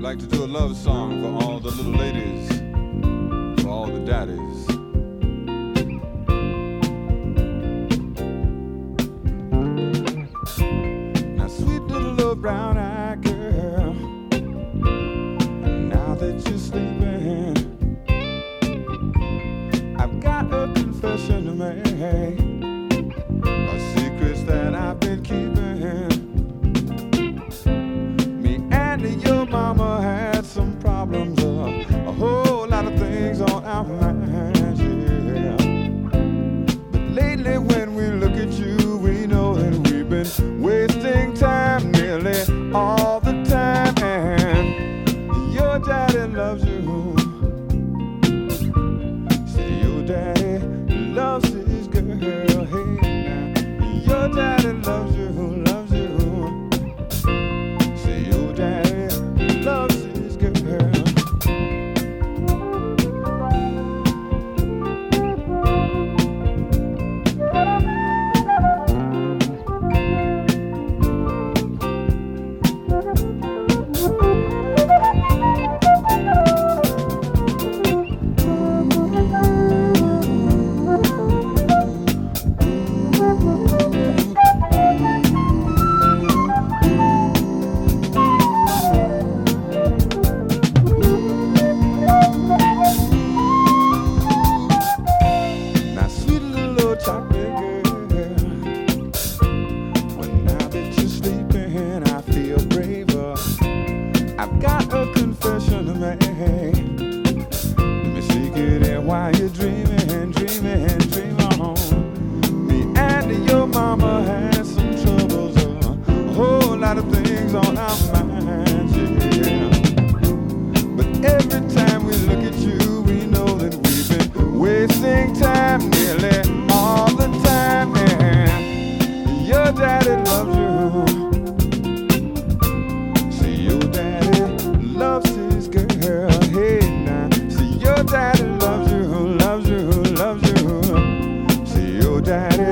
like to do a love song for all the little ladies, for all the daddies. Now, sweet little brown-eyed girl, now that you're sleeping, I've got a confession to make, a secret that I've been keeping. Your mama had some problems, a whole lot of things on our minds, yeah. But lately when we look at you, we know that we've been wasting time nearly all the time. And your daddy loves you. Say your daddy loves his girl. Hey, now your daddy loves you, loves you. Say your daddy loves his girl. I've got a confession to make. Let me sneak it in while you're dreaming, dreaming, dream on. Me and your mama had some troubles, a whole lot of things on our minds, yeah. But every time we look at you, we know that we've been wasting time nearly all the time. And your daddy loves you. Loves his girl, hey now. See your daddy loves you, loves you, loves you. See your daddy